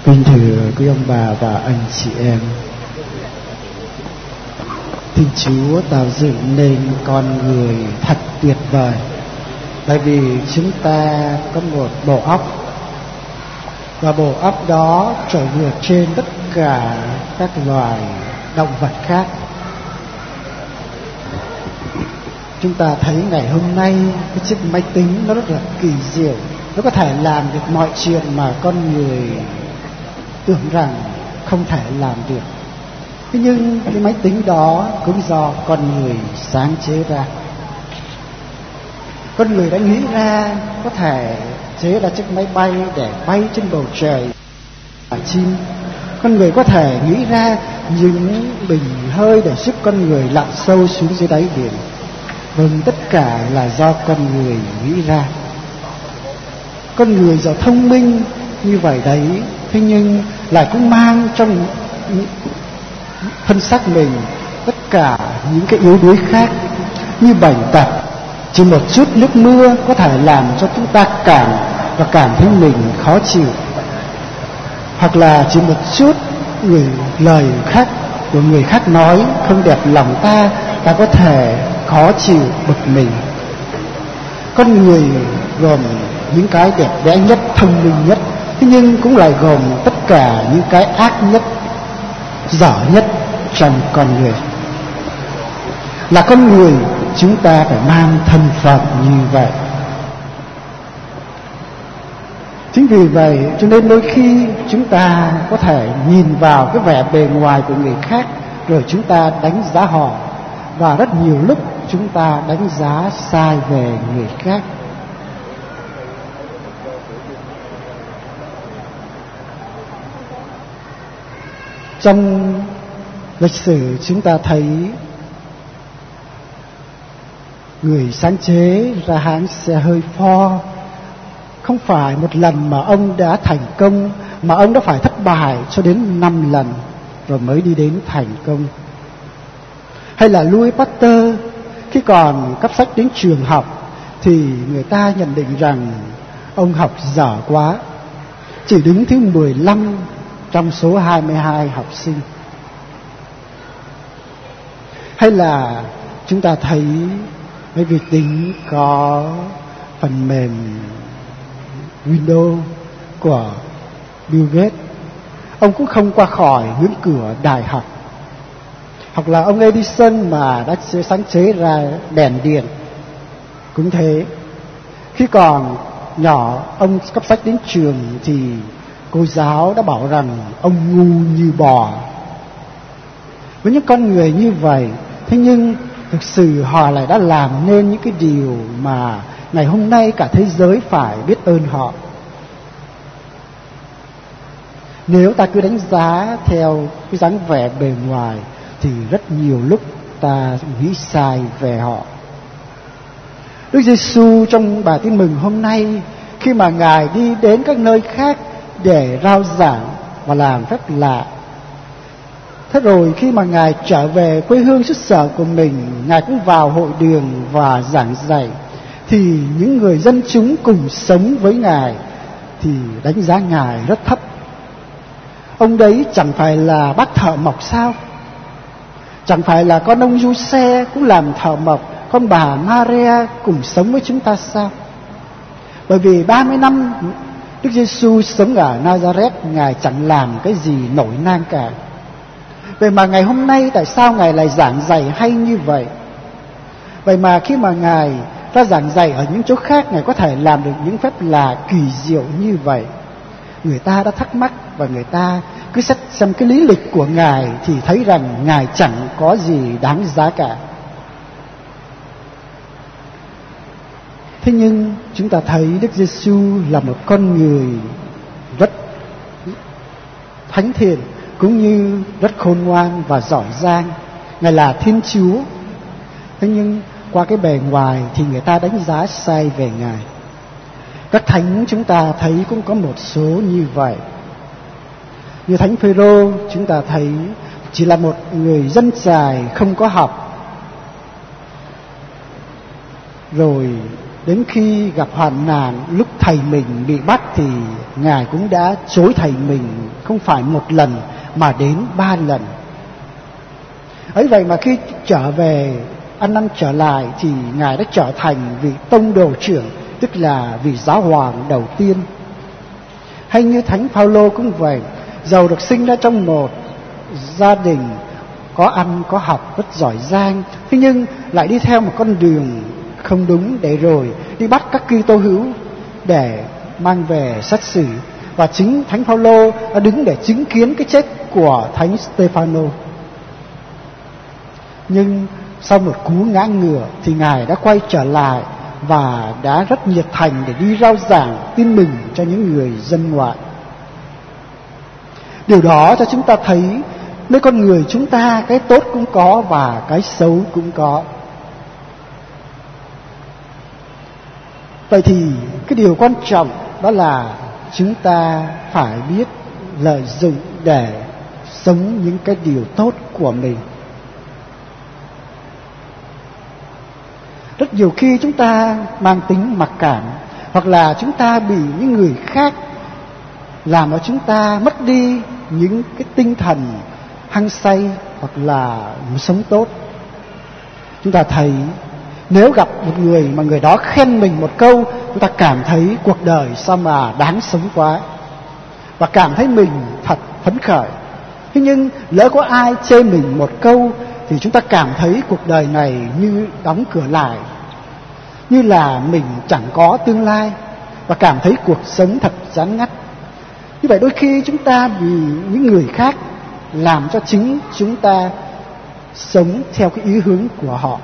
Kính thưa quý ông bà và anh chị em, Thiên Chúa tạo dựng nên con người thật tuyệt vời, bởi vì chúng ta có một bộ óc, và bộ óc đó trội vượt trên tất cả các loài động vật khác. Chúng ta thấy ngày hôm nay cái chiếc máy tính nó rất là kỳ diệu, nó có thể làm được mọi chuyện mà con người tưởng rằng không thể làm được. Thế nhưng cái máy tính đó cũng do con người sáng chế ra. Con người đã nghĩ ra có thể chế ra chiếc máy bay để bay trên bầu trời và chim. Con người có thể nghĩ ra những bình hơi để giúp con người lặn sâu xuống dưới đáy biển. Vâng, tất cả là do con người nghĩ ra. Con người giàu thông minh như vậy đấy, thế nhưng lại cũng mang trong thân xác mình tất cả những cái yếu đuối khác, như bệnh tật. Chỉ một chút nước mưa có thể làm cho chúng ta cảm thấy mình khó chịu, hoặc là chỉ một chút lời khác của người khác nói không đẹp lòng ta có thể khó chịu bực mình. Con người gồm những cái đẹp đẽ nhất, thông minh nhất, thế nhưng cũng lại gồm tất cả những cái ác nhất, dở nhất trong con người. Là con người, chúng ta phải mang thân phận như vậy. Chính vì vậy cho nên đôi khi chúng ta có thể nhìn vào cái vẻ bề ngoài của người khác rồi chúng ta đánh giá họ, và rất nhiều lúc chúng ta đánh giá sai về người khác. Trong lịch sử chúng ta thấy người sáng chế ra hãng xe hơi Ford không phải một lần mà ông đã thành công, mà ông đã phải thất bại cho đến 5 lần rồi mới đi đến thành công. Hay là Louis Pasteur, khi còn cấp sách đến trường học thì người ta nhận định rằng ông học dở quá, chỉ đứng thứ 15 trong số 22 học sinh. Hay là chúng ta thấy mấy vi tính có phần mềm Windows của Bill Gates, ông cũng không qua khỏi ngưỡng cửa đại học. Hoặc là ông Edison mà đã sáng chế ra đèn điện cũng thế. Khi còn nhỏ ông cấp sách đến trường thì cô giáo đã bảo rằng ông ngu như bò. Với những con người như vậy, thế nhưng thực sự họ lại đã làm nên những cái điều mà ngày hôm nay cả thế giới phải biết ơn họ. Nếu ta cứ đánh giá theo cái dáng vẻ bề ngoài thì rất nhiều lúc ta nghĩ sai về họ. Đức Giêsu trong bài tin mừng hôm nay, khi mà Ngài đi đến các nơi khác để rao giảng và làm phép lạ, thế rồi khi mà Ngài trở về quê hương xứ sở của mình, Ngài cũng vào hội đường và giảng dạy, thì những người dân chúng cùng sống với Ngài thì đánh giá Ngài rất thấp. Ông đấy chẳng phải là bác thợ mộc sao? Chẳng phải là con ông Giuse cũng làm thợ mộc, con bà Maria cùng sống với chúng ta sao? Bởi vì 30 năm Đức Giêsu sống ở Nazareth, Ngài chẳng làm cái gì nổi nang cả. Vậy mà ngày hôm nay tại sao Ngài lại giảng dạy hay như vậy? Vậy mà khi mà Ngài ra giảng dạy ở những chỗ khác, Ngài có thể làm được những phép lạ kỳ diệu như vậy. Người ta đã thắc mắc, và người ta cứ xét xem cái lý lịch của Ngài thì thấy rằng Ngài chẳng có gì đáng giá cả. Thế nhưng chúng ta thấy Đức Giêsu là một con người rất thánh thiện, cũng như rất khôn ngoan và giỏi giang. Ngài là Thiên Chúa. Thế nhưng qua cái bề ngoài thì người ta đánh giá sai về Ngài. Các thánh chúng ta thấy cũng có một số như vậy. Như Thánh Phêrô, chúng ta thấy chỉ là một người dân chài không có học. Rồi đến khi gặp hoạn nạn, lúc thầy mình bị bắt thì Ngài cũng đã chối thầy mình không phải một lần mà đến 3 lần. Ấy vậy mà khi trở về ăn năn trở lại thì Ngài đã trở thành vị tông đồ trưởng, tức là vị giáo hoàng đầu tiên. Hay như Thánh Phaolô cũng vậy, dầu được sinh ra trong một gia đình có ăn có học rất giỏi giang, thế nhưng lại đi theo một con đường không đúng, để rồi đi bắt các Kitô hữu để mang về xét xử. Và chính Thánh Phaolô đã đứng để chứng kiến cái chết của Thánh Stephanô. Nhưng sau một cú ngã ngửa thì Ngài đã quay trở lại và đã rất nhiệt thành để đi rao giảng tin mừng cho những người dân ngoại. Điều đó cho chúng ta thấy nơi con người chúng ta cái tốt cũng có và cái xấu cũng có. Vậy thì cái điều quan trọng đó là chúng ta phải biết lợi dụng để sống những cái điều tốt của mình. Rất nhiều khi chúng ta mang tính mặc cảm, hoặc là chúng ta bị những người khác làm cho chúng ta mất đi những cái tinh thần hăng say hoặc là sống tốt. Chúng ta thấy nếu gặp một người mà người đó khen mình một câu, chúng ta cảm thấy cuộc đời sao mà đáng sống quá, và cảm thấy mình thật phấn khởi. Thế nhưng lỡ có ai chê mình một câu thì chúng ta cảm thấy cuộc đời này như đóng cửa lại, như là mình chẳng có tương lai, và cảm thấy cuộc sống thật chán ngắt. Như vậy đôi khi chúng ta bị những người khác làm cho chính chúng ta sống theo cái ý hướng của họ.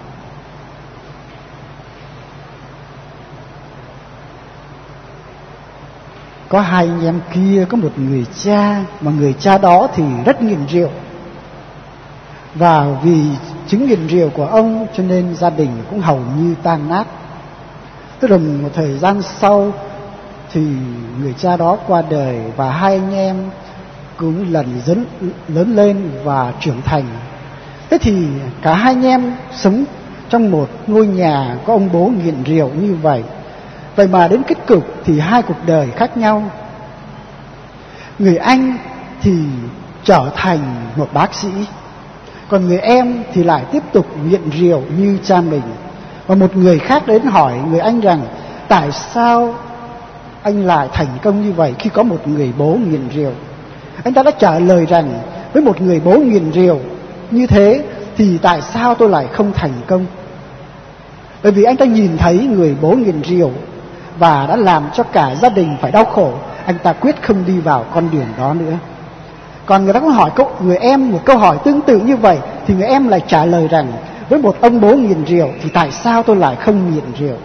Có hai anh em kia, có một người cha, mà người cha đó thì rất nghiện rượu. Và vì chứng nghiện rượu của ông cho nên gia đình cũng hầu như tan nát. Tức là một thời gian sau thì người cha đó qua đời, và hai anh em cũng lớn lên và trưởng thành. Thế thì cả hai anh em sống trong một ngôi nhà có ông bố nghiện rượu như vậy. Vậy mà đến kết cục thì hai cuộc đời khác nhau. Người anh thì trở thành một bác sĩ, còn người em thì lại tiếp tục nghiện rượu như cha mình. Và một người khác đến hỏi người anh rằng tại sao anh lại thành công như vậy khi có một người bố nghiện rượu. Anh ta đã trả lời rằng với một người bố nghiện rượu như thế thì tại sao tôi lại không thành công? Bởi vì anh ta nhìn thấy người bố nghiện rượu và đã làm cho cả gia đình phải đau khổ, anh ta quyết không đi vào con đường đó nữa. Còn người ta cũng hỏi người em một câu hỏi tương tự như vậy, thì người em lại trả lời rằng với một ông bố nghiện rượu thì tại sao tôi lại không nghiện rượu?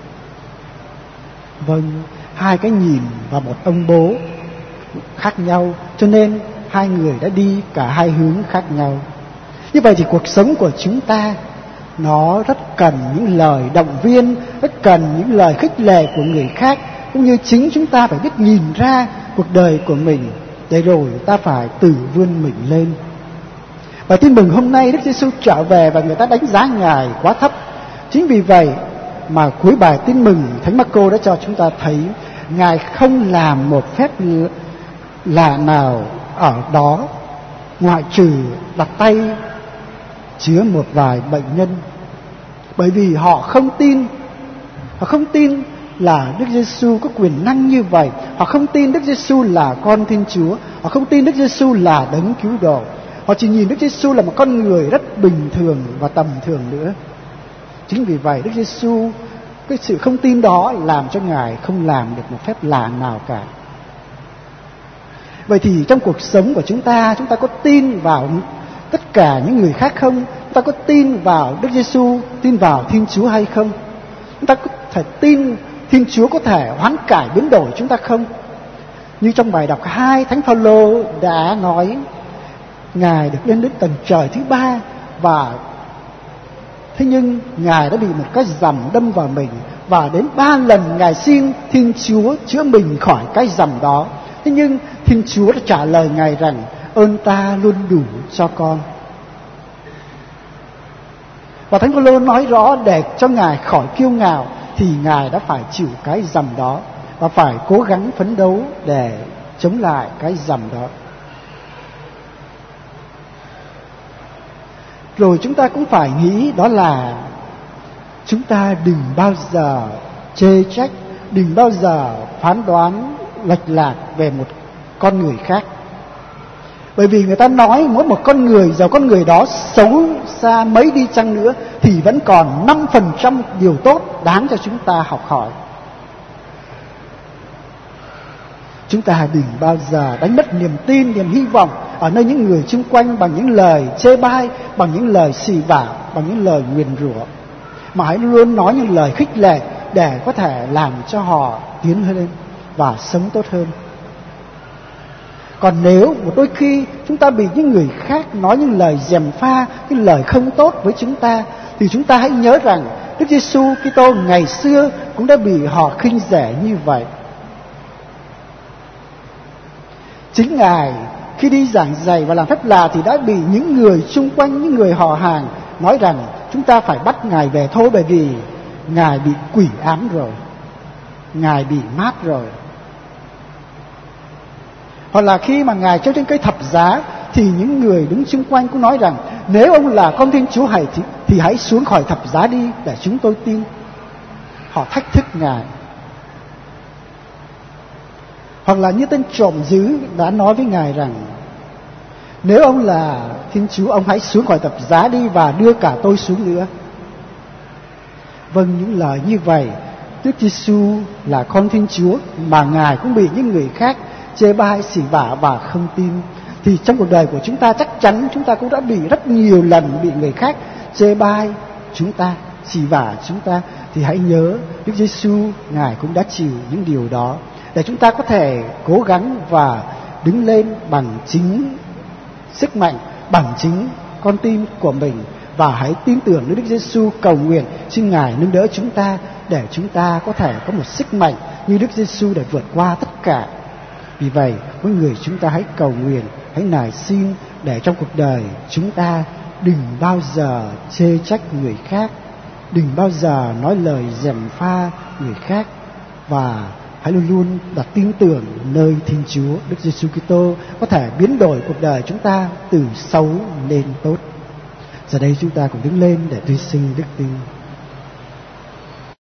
Vâng, hai cái nhìn và một ông bố khác nhau, cho nên hai người đã đi cả hai hướng khác nhau. Như vậy thì cuộc sống của chúng ta nó rất cần những lời động viên, rất cần những lời khích lệ của người khác, cũng như chính chúng ta phải biết nhìn ra cuộc đời của mình, để rồi ta phải tự vươn mình lên. Và tin mừng hôm nay Đức Giêsu trở về và người ta đánh giá Ngài quá thấp. Chính vì vậy mà cuối bài tin mừng, Thánh Marco đã cho chúng ta thấy Ngài không làm một phép lạ nào ở đó, ngoại trừ đặt tay chữa một vài bệnh nhân. Bởi vì họ không tin là Đức Giêsu có quyền năng như vậy. Họ không tin Đức Giêsu là con Thiên Chúa. Họ không tin Đức Giêsu là đấng cứu độ. Họ chỉ nhìn Đức Giêsu là một con người rất bình thường và tầm thường nữa. Chính vì vậy Đức Giêsu, cái sự không tin đó làm cho Ngài không làm được một phép lạ nào cả. Vậy thì trong cuộc sống của chúng ta có tin vào tất cả những người khác không? Chúng ta có tin vào Đức Giêsu, tin vào Thiên Chúa hay không? Chúng ta có thể tin Thiên Chúa có thể hoán cải biến đổi chúng ta không? Như trong bài đọc 2, Thánh Phaolô đã nói Ngài được lên đến tầng trời thứ 3, và thế nhưng Ngài đã bị một cái rằm đâm vào mình, và đến 3 lần Ngài xin Thiên Chúa chữa mình khỏi cái rằm đó. Thế nhưng Thiên Chúa đã trả lời Ngài rằng ơn ta luôn đủ cho con. Và Thánh Phaolô nói rõ để cho Ngài khỏi kiêu ngạo thì Ngài đã phải chịu cái rằm đó, và phải cố gắng phấn đấu để chống lại cái dầm đó. Rồi chúng ta cũng phải nghĩ đó là chúng ta đừng bao giờ chê trách, đừng bao giờ phán đoán lệch lạc về một con người khác. Bởi vì người ta nói mỗi một con người, dầu con người đó xấu xa mấy đi chăng nữa, thì vẫn còn 5% điều tốt đáng cho chúng ta học hỏi. Chúng ta đừng bao giờ đánh mất niềm tin, niềm hy vọng ở nơi những người xung quanh bằng những lời chê bai, bằng những lời xì vả, bằng những lời nguyền rủa, mà hãy luôn nói những lời khích lệ để có thể làm cho họ tiến lên và sống tốt hơn. Còn nếu một đôi khi chúng ta bị những người khác nói những lời gièm pha, những lời không tốt với chúng ta, thì chúng ta hãy nhớ rằng Đức Giêsu Kitô ngày xưa cũng đã bị họ khinh rẻ như vậy. Chính Ngài khi đi giảng dạy và làm phép lạ thì đã bị những người xung quanh, những người họ hàng nói rằng chúng ta phải bắt Ngài về thôi, bởi vì Ngài bị quỷ ám rồi, Ngài bị mát rồi. Hoặc là khi mà Ngài treo trên cây thập giá thì những người đứng xung quanh cũng nói rằng nếu ông là con Thiên Chúa thì hãy xuống khỏi thập giá đi để chúng tôi tin. Họ thách thức Ngài. Hoặc là như tên trộm dữ đã nói với Ngài rằng nếu ông là Thiên Chúa, ông hãy xuống khỏi thập giá đi và đưa cả tôi xuống nữa. Vâng, những lời như vậy, Đức Giêsu là con Thiên Chúa mà Ngài cũng bị những người khác chê bai, xỉ vả và không tin, thì trong cuộc đời của chúng ta chắc chắn chúng ta cũng đã bị rất nhiều lần bị người khác chê bai chúng ta, xỉ vả chúng ta. Thì hãy nhớ Đức Giêsu Ngài cũng đã chịu những điều đó để chúng ta có thể cố gắng và đứng lên bằng chính sức mạnh, bằng chính con tim của mình. Và hãy tin tưởng nơi Đức Giêsu, cầu nguyện xin Ngài nâng đỡ chúng ta để chúng ta có thể có một sức mạnh như Đức Giêsu để vượt qua tất cả. Vì vậy, mỗi người chúng ta hãy cầu nguyện, hãy nài xin để trong cuộc đời chúng ta đừng bao giờ chê trách người khác, đừng bao giờ nói lời gièm pha người khác, và hãy luôn luôn đặt tin tưởng nơi Thiên Chúa Đức Giêsu Kitô có thể biến đổi cuộc đời chúng ta từ xấu lên tốt. Giờ đây chúng ta cùng đứng lên để tuyên xưng đức tin.